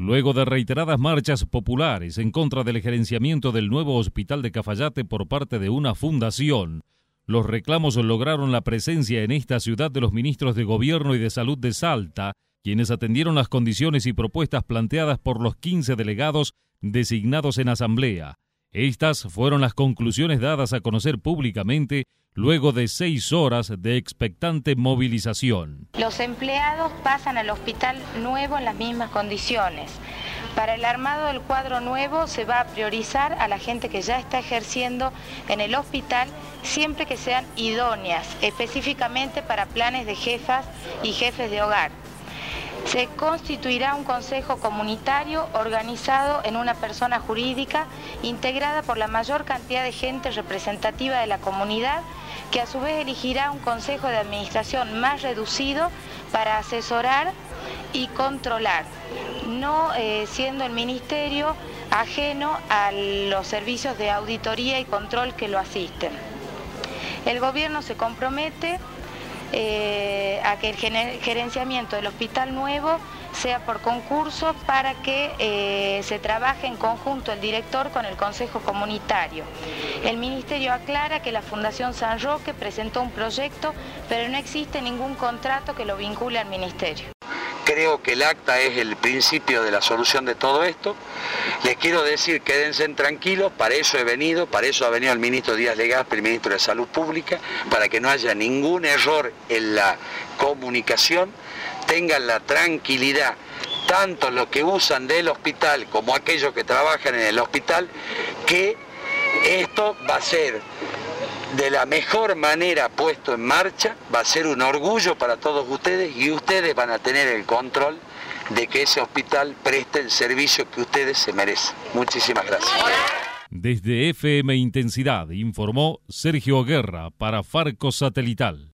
Luego de reiteradas marchas populares en contra del gerenciamiento del nuevo hospital de Cafayate por parte de una fundación, los reclamos lograron la presencia en esta ciudad de los ministros de Gobierno y de Salud de Salta, quienes atendieron las condiciones y propuestas planteadas por los 15 delegados designados en asamblea. Estas fueron las conclusiones dadas a conocer públicamente luego de 6 horas de expectante movilización. Los empleados pasan al hospital nuevo en las mismas condiciones. Para el armado del cuadro nuevo se va a priorizar a la gente que ya está ejerciendo en el hospital, siempre que sean idóneas, específicamente para planes de jefas y jefes de hogar. Se constituirá un consejo comunitario organizado en una persona jurídica integrada por la mayor cantidad de gente representativa de la comunidad, que a su vez elegirá un consejo de administración más reducido para asesorar y controlar, no siendo el ministerio ajeno a los servicios de auditoría y control que lo asisten. El gobierno se compromete a que el gerenciamiento del hospital nuevo sea por concurso para que se trabaje en conjunto el director con el Consejo Comunitario. El Ministerio aclara que la Fundación San Roque presentó un proyecto, pero no existe ningún contrato que lo vincule al Ministerio. Creo que el acta es el principio de la solución de todo esto. Les quiero decir, quédense tranquilos, para eso he venido, para eso ha venido el ministro Díaz Legazpi, el ministro de Salud Pública, para que no haya ningún error en la comunicación, tengan la tranquilidad, tanto los que usan del hospital como aquellos que trabajan en el hospital, que esto va a ser de la mejor manera puesto en marcha, va a ser un orgullo para todos ustedes y ustedes van a tener el control de que ese hospital preste el servicio que ustedes se merecen. Muchísimas gracias. Desde FM Intensidad informó Sergio Guerra para Farco Satelital.